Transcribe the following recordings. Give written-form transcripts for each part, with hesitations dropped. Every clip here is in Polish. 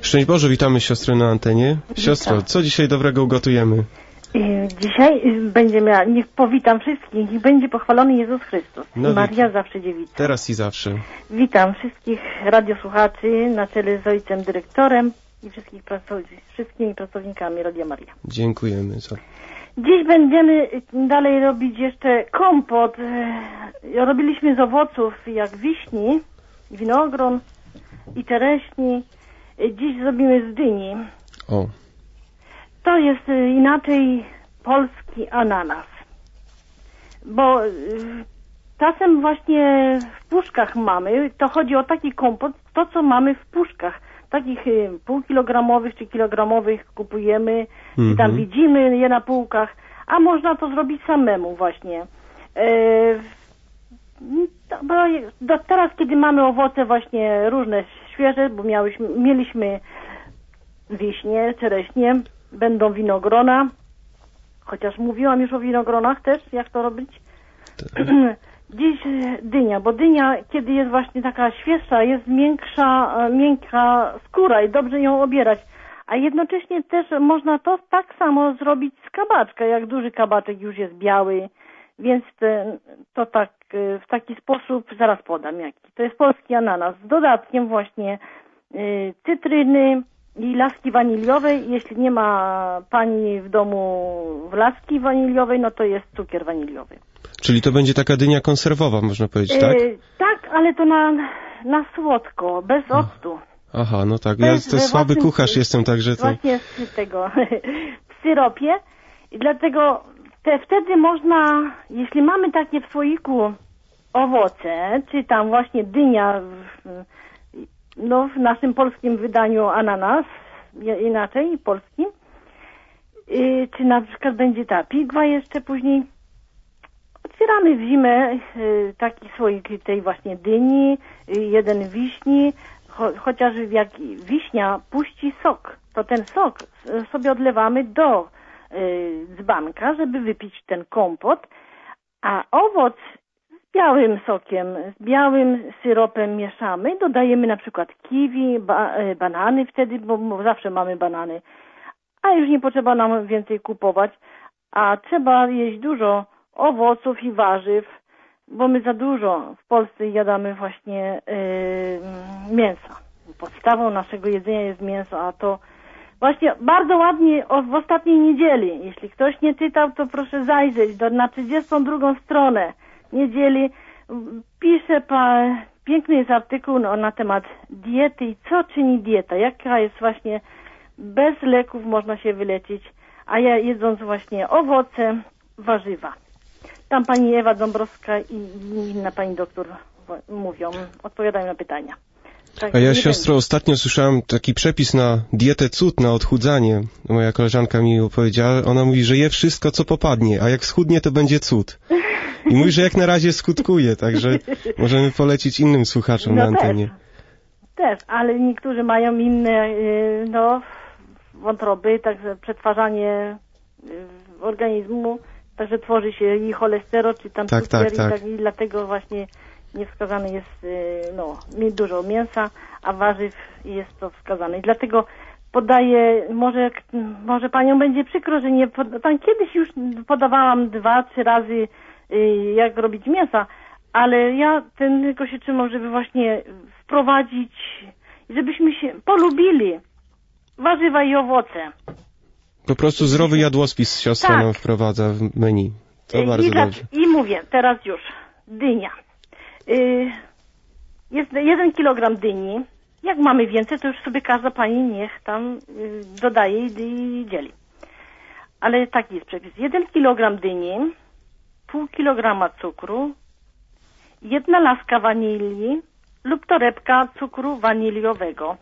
Szczęść Boże, witamy siostrę na antenie. Siostro, co dzisiaj dobrego ugotujemy? Dzisiaj niech powitam wszystkich, niech będzie pochwalony Jezus Chrystus. No, Maria zawsze dziewica. Teraz i zawsze. Witam wszystkich radiosłuchaczy na czele z ojcem dyrektorem i wszystkimi pracownikami Radia Maria. Dziękujemy za... Dziś będziemy dalej robić jeszcze kompot. Robiliśmy z owoców jak wiśni, winogron i czereśni. Dziś zrobimy z dyni. O. To jest inaczej polski ananas. Bo czasem właśnie w puszkach mamy, to chodzi o taki kompot, to co mamy w puszkach. Takich półkilogramowych czy kilogramowych kupujemy, i tam widzimy je na półkach, a można to zrobić samemu właśnie. Teraz, kiedy mamy owoce właśnie różne, świeże, bo mieliśmy wiśnie, czereśnie, będą winogrona, chociaż mówiłam już o winogronach też, jak to robić. Dziś dynia, bo dynia, kiedy jest właśnie taka świeższa, jest miękka skóra i dobrze ją obierać. A jednocześnie też można to tak samo zrobić z kabaczka, jak duży kabaczek już jest biały, więc to tak w taki sposób, zaraz podam jaki. To jest polski ananas z dodatkiem właśnie cytryny i laski waniliowej. Jeśli nie ma pani w domu laski waniliowej, no to jest cukier waniliowy. Czyli to będzie taka dynia konserwowa, można powiedzieć, tak? Tak, ale to na słodko, bez octu. Aha, no tak. Ja to słaby kucharz jestem, także to... Właśnie z tego, w syropie. I dlatego wtedy można, jeśli mamy takie w słoiku owoce, czy tam właśnie dynia, w naszym polskim wydaniu ananas, inaczej, polskim, czy na przykład będzie ta pigwa jeszcze później, otwieramy w zimę taki słoik tej właśnie dyni, jeden wiśni, chociaż jak wiśnia puści sok, to ten sok sobie odlewamy do dzbanka, żeby wypić ten kompot, a owoc z białym sokiem, z białym syropem mieszamy, dodajemy na przykład kiwi, banany wtedy, bo zawsze mamy banany, a już nie potrzeba nam więcej kupować, a trzeba jeść dużo owoców i warzyw, bo my za dużo w Polsce jadamy właśnie mięsa. Podstawą naszego jedzenia jest mięso, a to właśnie bardzo ładnie w ostatniej niedzieli. Jeśli ktoś nie czytał, to proszę zajrzeć na 32 stronę niedzieli. Pisze piękny jest artykuł na temat diety i co czyni dieta. Jaka jest właśnie, bez leków można się wyleczyć, a ja jedząc właśnie owoce, warzywa. Tam pani Ewa Dąbrowska i inna pani doktor mówią, odpowiadają na pytania. Tak, a ja, siostro, ostatnio słyszałem taki przepis na dietę cud, na odchudzanie. Moja koleżanka mi opowiedziała, ona mówi, że je wszystko, co popadnie, a jak schudnie, to będzie cud. I mówi, że jak na razie skutkuje, także możemy polecić innym słuchaczom na antenie. Też, ale niektórzy mają inne, wątroby, także przetwarzanie organizmu, także tworzy się i cholesterol, czy tam cukier, tak. I dlatego właśnie niewskazane jest mieć dużo mięsa, a warzyw jest to wskazane. I dlatego podaję, może panią będzie przykro, że nie tam kiedyś już podawałam 2-3 razy jak robić mięsa, ale ja tylko się trzymam, żeby właśnie wprowadzić, żebyśmy się polubili warzywa i owoce. Po prostu zdrowy jadłospis siostra nam wprowadza w menu. To bardzo dobrze. I mówię, teraz już, dynia. Jest 1 kilogram dyni. Jak mamy więcej, to już sobie każda pani niech tam dodaje i dzieli. Ale taki jest przepis. 1 kilogram dyni, pół kilograma cukru, 1 laska wanilii lub torebka cukru waniliowego,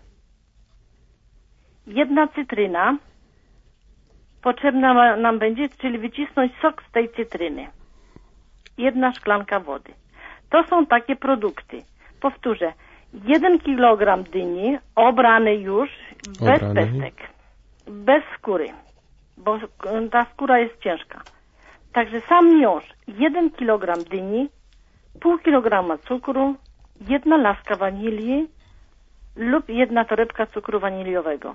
1 cytryna, potrzebna nam będzie, czyli wycisnąć sok z tej cytryny, 1 szklanka wody. To są takie produkty. Powtórzę, 1 kilogram dyni, obrany już, bez pestek, bez skóry, bo ta skóra jest ciężka. Także sam miąższ, 1 kilogram dyni, pół kilograma cukru, 1 laska wanilii lub 1 torebka cukru waniliowego.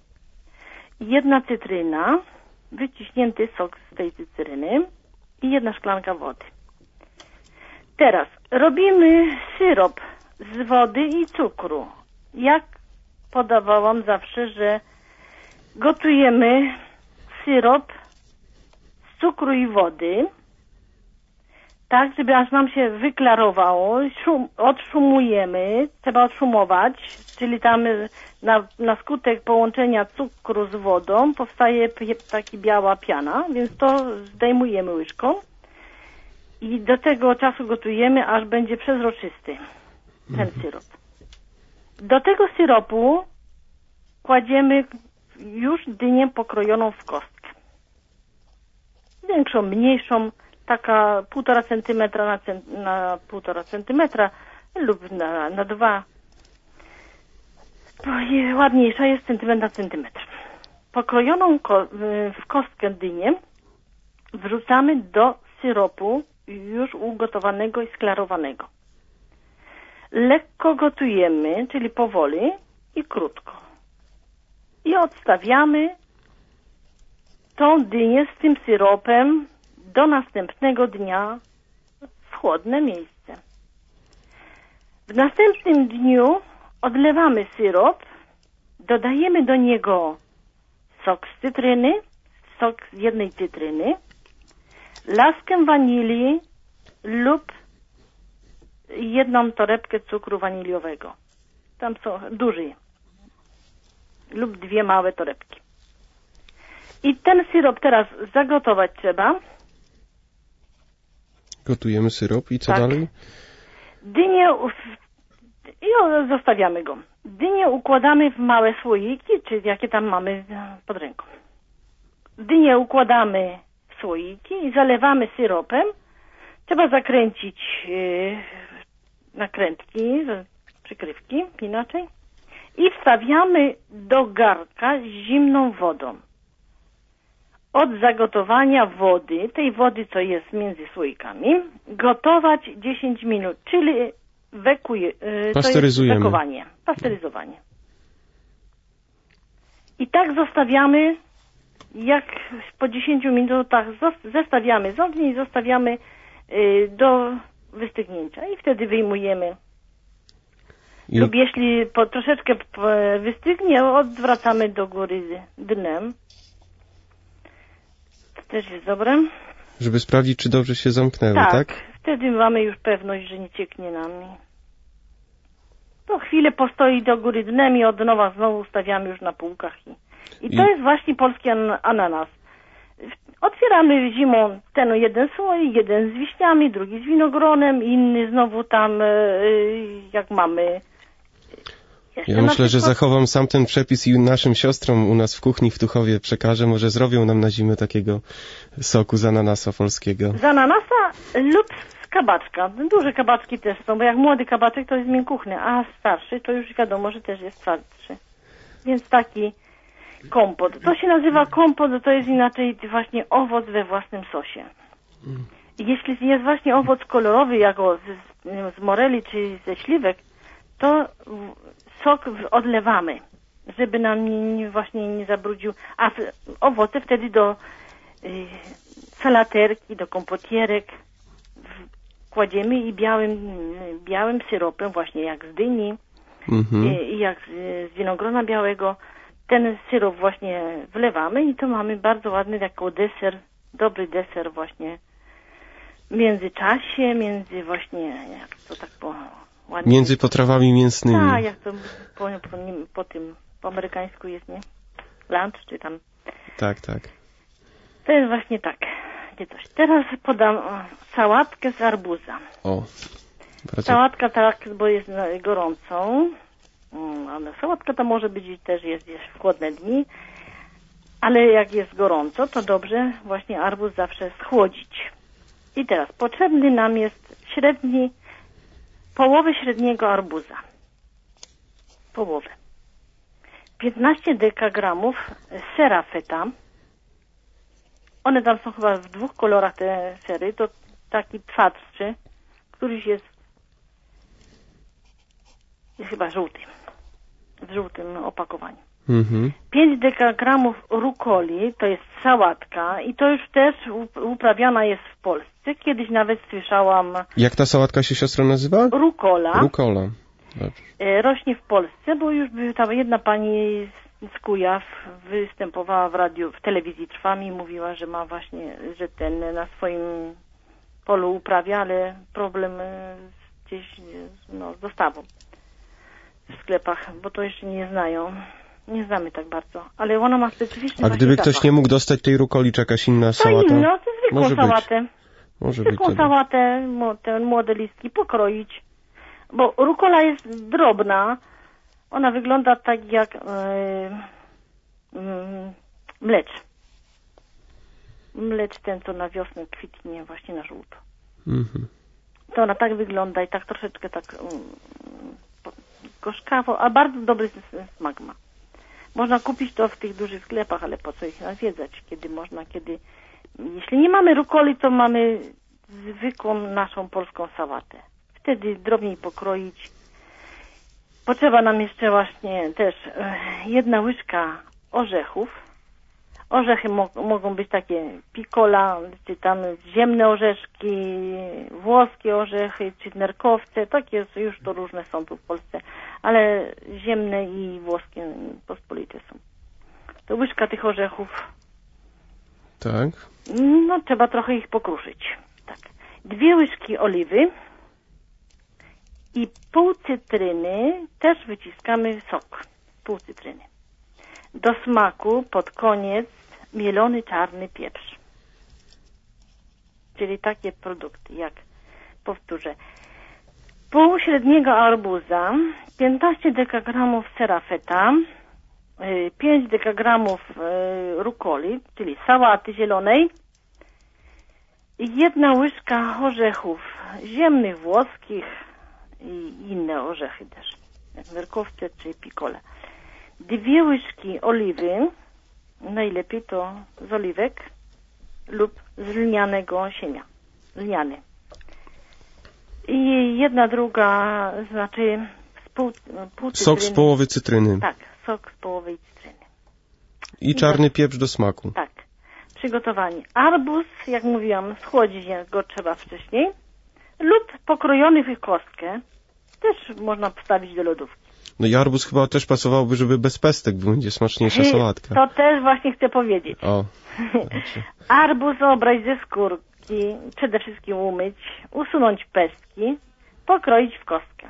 1 cytryna, wyciśnięty sok z tej cytryny i 1 szklanka wody. Teraz robimy syrop z wody i cukru. Jak podawałam zawsze, że gotujemy syrop z cukru i wody, tak, żeby aż nam się wyklarowało, odszumujemy, trzeba odszumować, czyli tam na skutek połączenia cukru z wodą powstaje taka biała piana, więc to zdejmujemy łyżką i do tego czasu gotujemy, aż będzie przezroczysty ten syrop. Do tego syropu kładziemy już dynię pokrojoną w kostkę. Większą, mniejszą, taka 1,5 centymetra na 1,5 centymetra lub na 2. Ładniejsza jest centymetr na centymetr. Pokrojoną w kostkę dynię wrzucamy do syropu już ugotowanego i sklarowanego. Lekko gotujemy, czyli powoli i krótko. I odstawiamy tą dynię z tym syropem do następnego dnia w chłodne miejsce. W następnym dniu odlewamy syrop, dodajemy do niego sok z cytryny, sok z 1 cytryny, laskę wanilii lub 1 torebkę cukru waniliowego. Tam są duży lub 2 małe torebki. I ten syrop teraz zagotować trzeba. Gotujemy syrop i co tak. dalej? Dynię i zostawiamy go. Dynię układamy w małe słoiki, czy jakie tam mamy pod ręką. Dynię układamy w słoiki i zalewamy syropem. Trzeba zakręcić nakrętki, przykrywki inaczej. I wstawiamy do garnka z zimną wodą. Od zagotowania wody, tej wody, co jest między słoikami, gotować 10 minut, czyli pasteryzujemy. To jest pasteryzowanie. I tak zostawiamy, jak po 10 minutach zestawiamy z ognia i zostawiamy do wystygnięcia. I wtedy wyjmujemy. Lub jeśli troszeczkę wystygnie, odwracamy do góry dnem. To też jest dobre. Żeby sprawdzić, czy dobrze się zamknęły, tak? Wtedy mamy już pewność, że nie cieknie nam. Po chwilę postoi do góry dnem i od nowa znowu ustawiamy już na półkach. I to jest właśnie polski ananas. Otwieramy zimą ten 1 słoik, 1 z wiśniami, drugi z winogronem, inny znowu tam, jak mamy. Ja myślę, że zachowam sam ten przepis i naszym siostrom u nas w kuchni w Tuchowie przekażę. Może zrobią nam na zimę takiego soku z ananasa polskiego. Z ananasa lub z kabaczka. Duże kabaczki też są, bo jak młody kabaczek to jest miękkuchny, a starszy to już wiadomo, że też jest twardszy. Więc taki kompot. To się nazywa kompot, to jest inaczej właśnie owoc we własnym sosie. Jeśli jest właśnie owoc kolorowy, jak z moreli czy ze śliwek, to sok odlewamy, żeby nam właśnie nie zabrudził. A owoce wtedy do salaterki, do kompotierek kładziemy i białym syropem, właśnie jak z dyni i jak z winogrona białego, ten syrop właśnie wlewamy i to mamy bardzo ładny jako deser, dobry deser właśnie w międzyczasie, między właśnie, jak to tak ładnie. Między potrawami mięsnymi. Tak, jak to po amerykańsku jest, nie? Lunch czy tam. Tak. To jest właśnie tak. Coś. Teraz podam sałatkę z arbuza. Sałatka tak, bo jest gorącą. Ale sałatka to może być też jest w chłodne dni. Ale jak jest gorąco, to dobrze właśnie arbuz zawsze schłodzić. I teraz potrzebny nam jest połowę średniego arbuza. Połowę. 15 dekagramów sera feta. One tam są chyba w 2 kolorach te sery. To taki twardszy, któryś jest chyba żółty. w żółtym opakowaniu. 5 dekagramów rukoli, to jest sałatka i to już też uprawiana jest w Polsce. Kiedyś nawet słyszałam... Jak ta sałatka się, siostro, nazywa? Rukola. Rukola. Dobrze. Rośnie w Polsce, bo już ta jedna pani z Kujaw występowała w radiu, w telewizji Trwam i mówiła, że ma właśnie, że ten na swoim polu uprawia, ale problem gdzieś z dostawą w sklepach, bo to jeszcze nie znają. Nie znamy tak bardzo, ale ona ma specyficzny A gdyby ktoś zapach. nie mógł dostać tej rukoli, czy jakaś inna sałata? To inno, to zwykłą Może sałatę. Może zwykłą być. sałatę, te młode listki pokroić, bo rukola jest drobna. Ona wygląda tak jak mlecz. Mlecz ten, co na wiosnę kwitnie właśnie na żółto. To ona tak wygląda i tak troszeczkę tak gorzkawo, a bardzo dobry smak ma. Można kupić to w tych dużych sklepach, ale po co ich nawiedzać, jeśli nie mamy rukoli, to mamy zwykłą naszą polską sałatę. Wtedy drobniej pokroić. Potrzeba nam jeszcze właśnie też 1 łyżka orzechów. Orzechy mogą być takie piccola, czy tam ziemne orzeszki, włoskie orzechy, czy nerkowce. Takie już to różne są tu w Polsce, ale ziemne i włoskie pospolite są. To łyżka tych orzechów. Tak. No, trzeba trochę ich pokruszyć. Tak. 2 łyżki oliwy i pół cytryny, też wyciskamy sok. Pół cytryny. Do smaku pod koniec mielony czarny pieprz. Czyli takie produkty jak, powtórzę, pół średniego arbuza, 15 dekagramów sera feta, 5 dekagramów rukoli, czyli sałaty zielonej, 1 łyżka orzechów ziemnych, włoskich i inne orzechy też, jak nerkowce czy piccole. 2 łyżki oliwy, najlepiej to z oliwek lub z lnianego sienia, lniany. I 1 druga, znaczy pół cytryny. Sok z połowy cytryny. Tak, sok z połowy cytryny. I czarny pieprz do smaku. Tak. Przygotowanie. Arbuz, jak mówiłam, schłodzić go trzeba wcześniej lub pokrojony w kostkę też można postawić do lodówki. No i arbuz chyba też pasowałby, żeby bez pestek, bo będzie smaczniejsza sałatka. To też właśnie chcę powiedzieć. O. Arbuz obrać ze skórki, przede wszystkim umyć, usunąć pestki, pokroić w kostkę.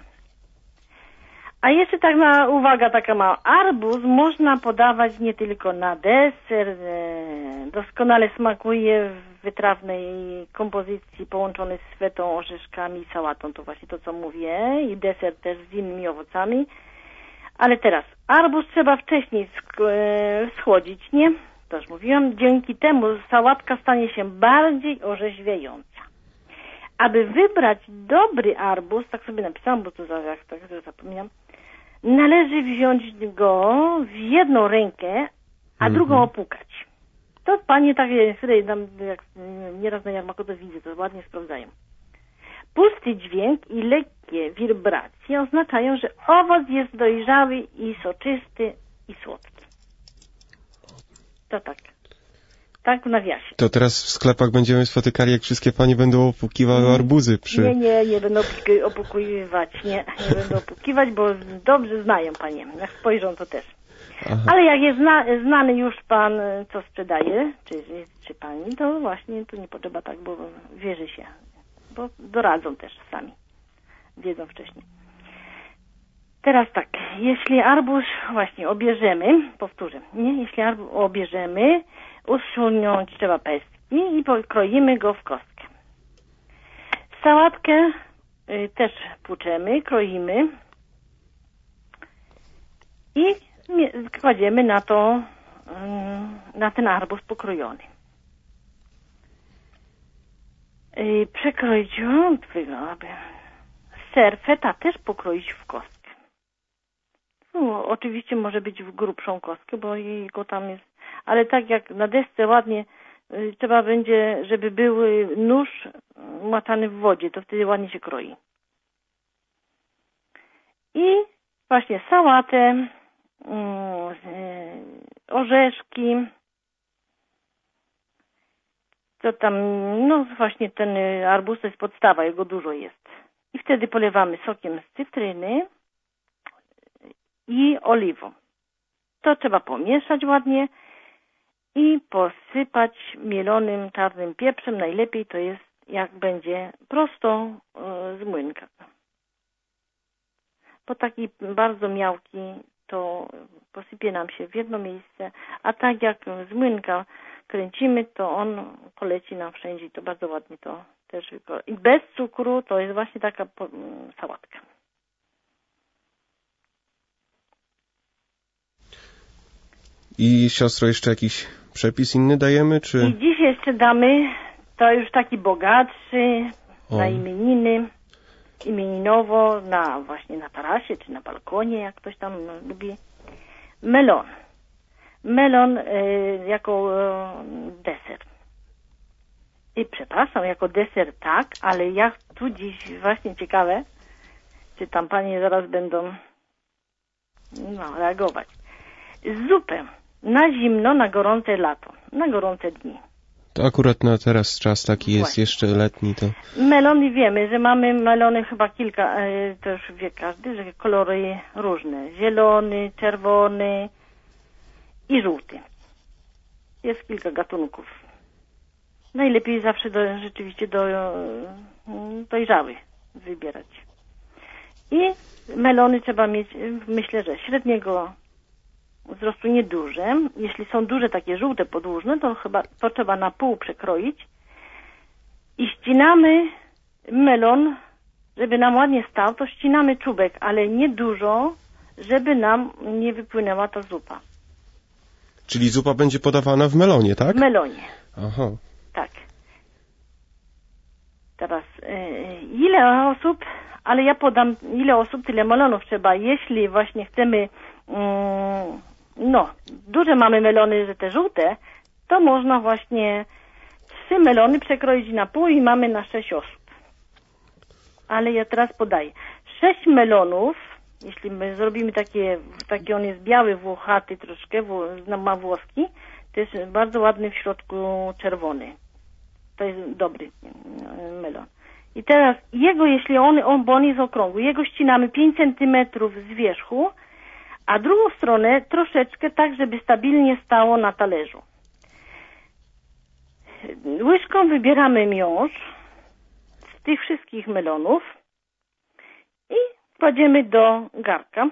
A jeszcze tak uwaga taka mała. Arbuz można podawać nie tylko na deser, doskonale smakuje w wytrawnej kompozycji połączonej z fetą, orzeszkami i sałatą. To właśnie to, co mówię. I deser też z innymi owocami. Ale teraz, arbuz trzeba wcześniej schłodzić, nie? To już mówiłam. Dzięki temu sałatka stanie się bardziej orzeźwiająca. Aby wybrać dobry arbuz, tak sobie napisałam, bo to tak zapomniałam, należy wziąć go w 1 rękę, a drugą opłukać. To panie takie, jak nieraz na jarmarku to widzę, to ładnie sprawdzają. Pusty dźwięk i lekkie wibracje oznaczają, że owoc jest dojrzały i soczysty i słodki. To tak. Tak w nawiasie. To teraz w sklepach będziemy spotykali, jak wszystkie panie będą opłukiwały arbuzy przy... Nie będą opłukiwać. Nie będą opłukiwać, bo dobrze znają panie. Jak spojrzą, to też. Aha. Ale jak jest znany już pan, co sprzedaje, czy pani, to właśnie tu nie potrzeba tak, bo wierzy się. Bo doradzą też sami. Wiedzą wcześniej. Teraz tak, jeśli arbuz właśnie obierzemy, powtórzę, jeśli arbuz obierzemy, usunąć trzeba pestki i pokroimy go w kostkę. Sałatkę też płuczemy, kroimy i kładziemy na ten arbuz pokrojony. Przekroić, ser feta też pokroić w kostkę. No, oczywiście może być w grubszą kostkę, bo jego tam jest, ale tak jak na desce ładnie trzeba będzie, żeby był nóż maczany w wodzie, to wtedy ładnie się kroi. I właśnie sałatę orzeszki. To tam, no właśnie ten arbuz to jest podstawa, jego dużo jest. I wtedy polewamy sokiem z cytryny i oliwą. To trzeba pomieszać ładnie i posypać mielonym czarnym pieprzem. Najlepiej to jest, jak będzie prosto z młynka. Bo taki bardzo miałki to posypie nam się w jedno miejsce, a tak jak z młynka kręcimy, to on poleci nam wszędzie i to bardzo ładnie to też wygląda. I bez cukru to jest właśnie taka sałatka. I siostro, jeszcze jakiś przepis inny dajemy, czy... I dziś jeszcze damy, to już taki bogatszy, na imieniny, imieninowo, właśnie na tarasie, czy na balkonie, jak ktoś tam lubi, melon. Melon jako deser. I przepraszam, jako deser tak, ale ja tu dziś właśnie ciekawe, czy tam panie zaraz będą reagować. Zupę na zimno, na gorące lato, na gorące dni. To akurat na teraz czas taki jest jeszcze letni. To... Melony wiemy, że mamy melony chyba kilka, to już wie każdy, że kolory różne. Zielony, czerwony i żółty. Jest kilka gatunków. Najlepiej zawsze rzeczywiście dojrzały wybierać. I melony trzeba mieć, myślę, że średniego wzrostu, nieduże. Jeśli są duże, takie żółte, podłużne, to chyba to trzeba na pół przekroić. I ścinamy melon, żeby nam ładnie stał, to ścinamy czubek, ale nie dużo, żeby nam nie wypłynęła ta zupa. Czyli zupa będzie podawana w melonie, tak? W melonie. Aha. Tak. Teraz ile osób, ale ja podam ile osób, tyle melonów trzeba. Jeśli właśnie chcemy, duże mamy melony, że te żółte, to można właśnie 3 melony przekroić na pół i mamy na 6 osób. Ale ja teraz podaję. 6 melonów, jeśli my zrobimy taki on jest biały, włochaty troszkę, ma włoski, to jest bardzo ładny w środku czerwony. To jest dobry melon. I teraz jego, jeśli bo on jest okrągły, jego ścinamy 5 cm z wierzchu, a drugą stronę troszeczkę tak, żeby stabilnie stało na talerzu. Łyżką wybieramy miąższ z tych wszystkich melonów i kładziemy do garka,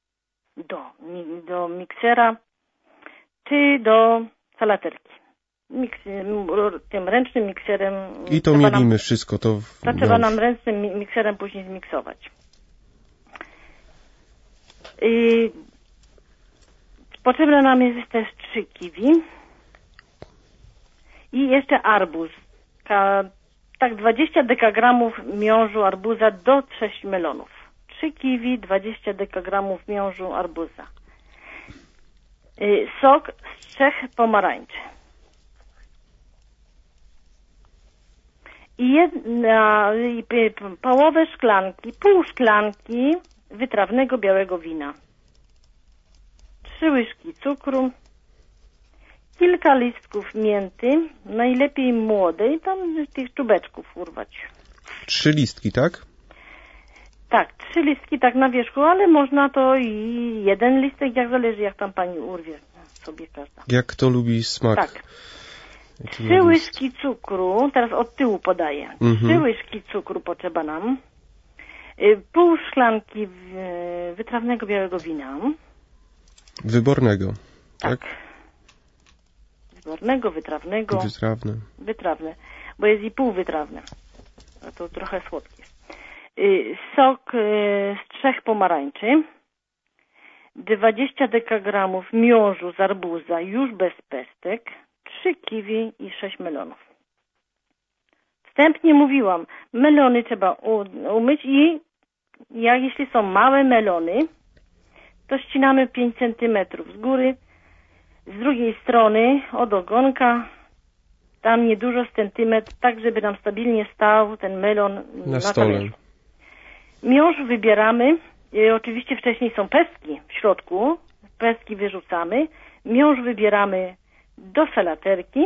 do miksera czy do salaterki. Tym ręcznym mikserem. I to mielimy wszystko. To trzeba nam ręcznym mikserem później zmiksować. Potrzebne nam jest też 3 kiwi i jeszcze arbuz. Tak 20 dekagramów miążu arbuza do 6 melonów. 3 kiwi, 20 dekagramów miążu arbuza. Sok z 3 pomarańczy. I połowę szklanki, pół szklanki wytrawnego białego wina. 3 łyżki cukru, kilka listków mięty, najlepiej młodej, tam tych czubeczków urwać. 3 listki, tak? Tak, 3 listki tak na wierzchu, ale można to i 1 listek, jak zależy, jak tam pani urwie sobie każda. Jak kto lubi smak. Tak. 3 łyżki cukru, teraz od tyłu podaję. 3 łyżki cukru potrzeba nam. Pół szklanki wytrawnego białego wina. Wybornego, tak? Wybornego, wytrawnego. Wytrawne, bo jest i półwytrawne. A to trochę słodkie. Sok z 3 pomarańczy. 20 dekagramów miążu z arbuza już bez pestek. 3 kiwi i 6 melonów. Wstępnie mówiłam, melony trzeba umyć i jeśli są małe melony, to ścinamy 5 cm z góry, z drugiej strony od ogonka, tam niedużo centymetr, tak żeby nam stabilnie stał ten melon na stole. Miąższ wybieramy, oczywiście wcześniej są pestki w środku, pestki wyrzucamy, miąższ wybieramy do salaterki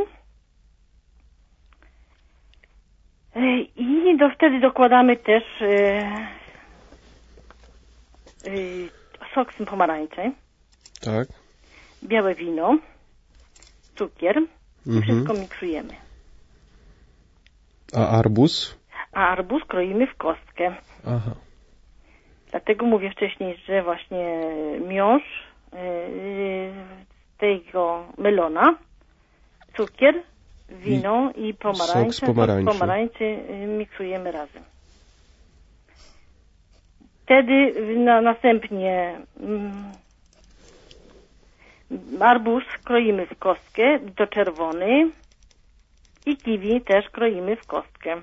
i wtedy dokładamy też sok z pomarańczy, Tak. białe wino, cukier i wszystko miksujemy. A arbuz? A arbuz kroimy w kostkę. Aha. Dlatego mówię wcześniej, że właśnie miąższ tego melona, cukier, wino i pomarańcze, sok z pomarańczy miksujemy razem. Wtedy następnie arbuz kroimy w kostkę do czerwony i kiwi też kroimy w kostkę.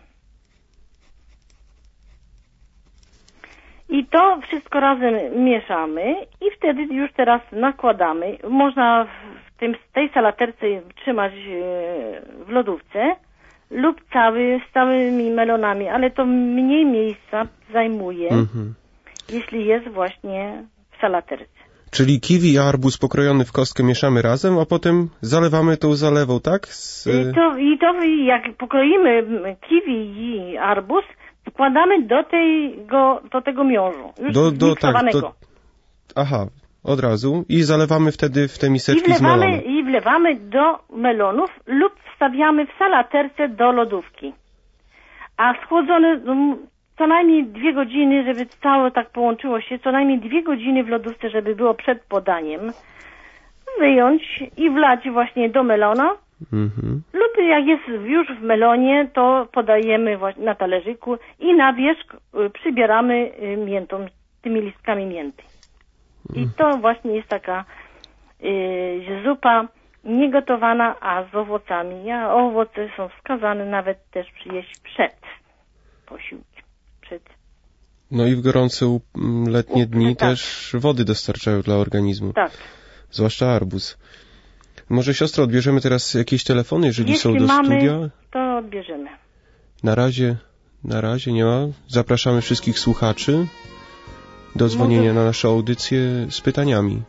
I to wszystko razem mieszamy i wtedy już teraz nakładamy. Można w tej salaterce trzymać w lodówce lub z całymi melonami, ale to mniej miejsca zajmuje, jeśli jest właśnie w salaterce. Czyli kiwi i arbuz pokrojony w kostkę mieszamy razem, a potem zalewamy tą zalewą, tak? I jak pokroimy kiwi i arbuz, wkładamy do tego miąższu, już zmiksowanego. Aha, od razu. I zalewamy wtedy w te miseczki z melonem. I wlewamy do melonów lub wstawiamy w salaterce do lodówki. A schłodzone co najmniej 2 godziny, żeby całe tak połączyło się, co najmniej 2 godziny w lodówce, żeby było przed podaniem, wyjąć i wlać właśnie do melona. Lub jak jest już w melonie, to podajemy na talerzyku i na wierzch przybieramy miętą, tymi listkami mięty. I to właśnie jest taka zupa niegotowana, a z owocami. Owoce są wskazane nawet też przyjeść przed posiłkiem. No i w gorące letnie dni też wody dostarczają dla organizmu. Tak. Zwłaszcza arbuz. Może siostro, odbierzemy teraz jakieś telefony, jeżeli są do studia? To odbierzemy. Na razie nie ma. Zapraszamy wszystkich słuchaczy do dzwonienia na naszą audycję z pytaniami.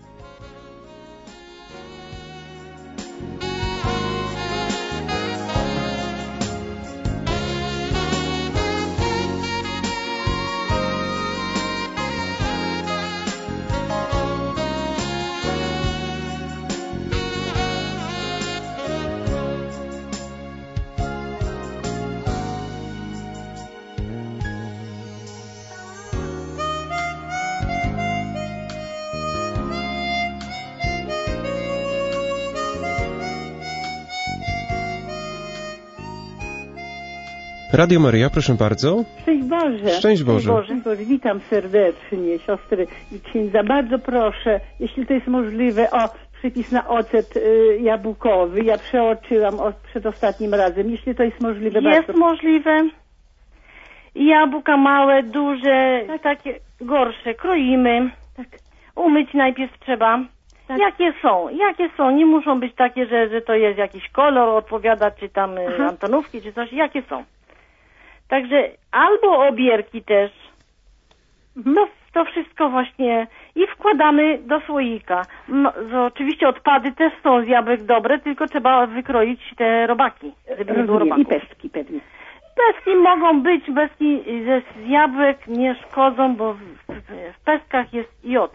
Radio Maryja, proszę bardzo. Szczęść Boże. Szczęść Boże. Witam serdecznie, siostry i księdza. Bardzo proszę, jeśli to jest możliwe, o przepis na ocet jabłkowy. Ja przeoczyłam przed ostatnim razem. Jeśli to jest możliwe, jest bardzo. Możliwe. Jabłka małe, duże, takie gorsze. Kroimy. Tak. Umyć najpierw trzeba. Tak. Jakie są? Nie muszą być takie, że to jest jakiś kolor, odpowiada, czy tam antonówki, czy coś. Jakie są? Także albo obierki też. To wszystko właśnie i wkładamy do słoika. Oczywiście odpady też są z jabłek dobre, tylko trzeba wykroić te robaki, żeby nie było robaków. I pestki pewnie. Pestki mogą być, pestki z jabłek nie szkodzą, bo w pestkach jest jod.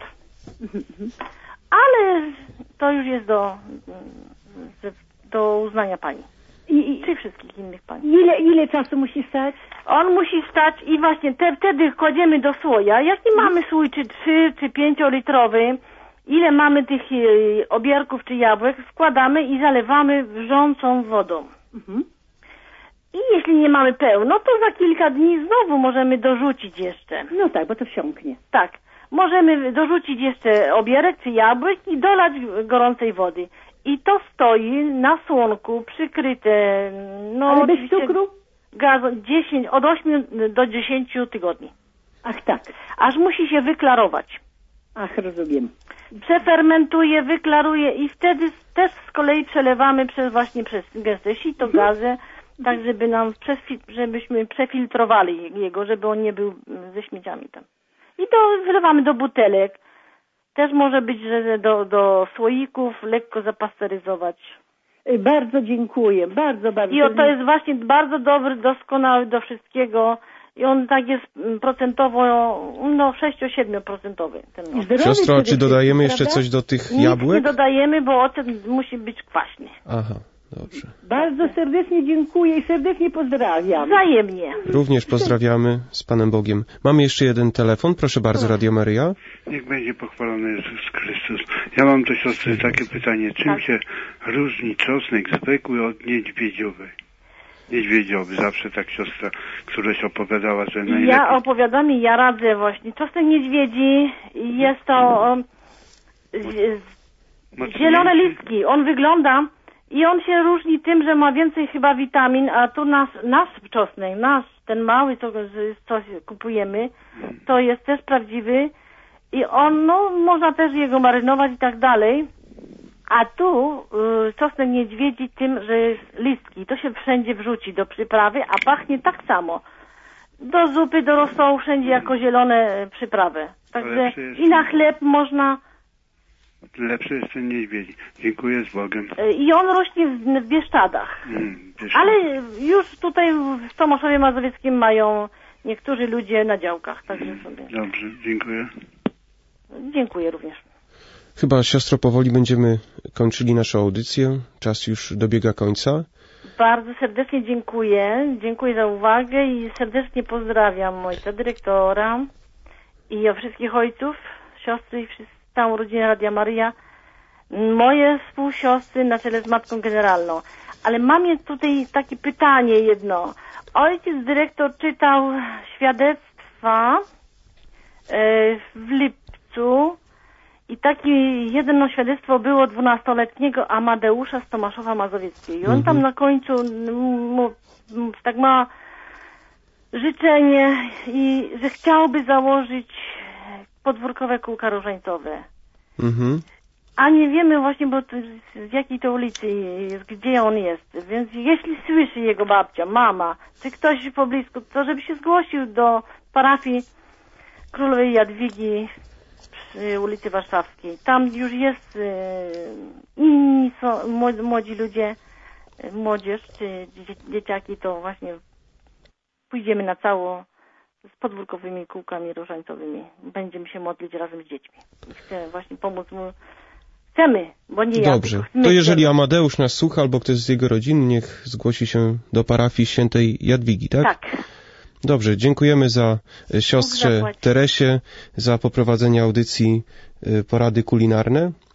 Ale to już jest do uznania pani. Czy wszystkich innych pań. Ile czasu musi stać? On musi stać i właśnie wtedy kładziemy do słoja. Jaki mamy słój, czy 3, czy 5-litrowy, ile mamy tych obierków czy jabłek, wkładamy i zalewamy wrzącą wodą. I jeśli nie mamy pełno, to za kilka dni znowu możemy dorzucić jeszcze. No tak, bo to wsiąknie. Tak. Możemy dorzucić jeszcze obierek czy jabłek i dolać gorącej wody. I to stoi na słonku, przykryte... Ale bez cukru? Od 8 do 10 tygodni. Ach tak. Aż musi się wyklarować. Ach, rozumiem. Przefermentuje, wyklaruje i wtedy też z kolei przelewamy przez gęste sito, gazę, tak żebyśmy przefiltrowali jego, żeby on nie był ze śmieciami tam. I to wylewamy do butelek. też może być, że do słoików lekko zapasteryzować. Bardzo dziękuję, bardzo, bardzo. I to jest właśnie bardzo dobry, doskonały do wszystkiego. I on tak jest procentowo, 6-7%. Siostro, czy dodajemy jeszcze coś do tych jabłek? Nic nie dodajemy, bo ocet musi być kwaśny. Aha, dobrze. Bardzo serdecznie dziękuję i serdecznie pozdrawiam. Wzajemnie. Również pozdrawiamy z Panem Bogiem. Mamy jeszcze jeden telefon, proszę bardzo, Radio Maryja. Niech będzie pochwalony Jezus Chrystus. Ja mam do siostry takie pytanie. Czym się różni czosnek zwykły od niedźwiedziowy? Niedźwiedziowy, zawsze tak siostra, któraś opowiadała, że najlepiej... Ja opowiadam i ja radzę właśnie. Czosnek niedźwiedzi jest to zielone listki. On wygląda i on się różni tym, że ma więcej chyba witamin, a tu nasz czosnek, ten mały, co kupujemy, to jest też prawdziwy i on, można też jego marynować i tak dalej. A tu czosnek niedźwiedzi tym, że jest listki. To się wszędzie wrzuci do przyprawy, a pachnie tak samo. Do zupy, do rosołu, wszędzie jako zielone przyprawy. Także i na chleb można. Lepszy jest ten niedźwiedzi. Dziękuję, z Bogiem. I on rośnie w Bieszczadach. Ale już tutaj w Tomaszowie Mazowieckim mają niektórzy ludzie na działkach. Także sobie. Dobrze, dziękuję. Dziękuję również. Chyba, siostro, powoli będziemy kończyli naszą audycję. Czas już dobiega końca. Bardzo serdecznie dziękuję. Dziękuję za uwagę i serdecznie pozdrawiam ojca dyrektora i wszystkich ojców, siostry i całą rodzinę Radia Maryja. Moje współsiostry na czele z Matką Generalną. Ale mam tutaj takie pytanie jedno. Ojciec dyrektor czytał świadectwa w lipcu. I takie jedno świadectwo było 12-letniego Amadeusza z Tomaszowa Mazowieckiego. I on tam na końcu tak ma życzenie, i że chciałby założyć podwórkowe kółka różańcowe. A nie wiemy właśnie, bo z jakiej to ulicy jest, gdzie on jest. Więc jeśli słyszy jego babcia, mama, czy ktoś poblisko, to żeby się zgłosił do parafii Królowej Jadwigi ulicy Warszawskiej. Tam już jest inni młodzi ludzie, młodzież czy dzieciaki, to właśnie pójdziemy na cało z podwórkowymi kółkami różańcowymi. Będziemy się modlić razem z dziećmi. Chcemy właśnie pomóc mu. Chcemy, bo nie ja. Dobrze. To jeżeli Amadeusz nas słucha, albo ktoś z jego rodziny, niech zgłosi się do parafii Świętej Jadwigi, tak? Tak. Dobrze, dziękujemy za siostrze Teresie, za poprowadzenie audycji Porady Kulinarne.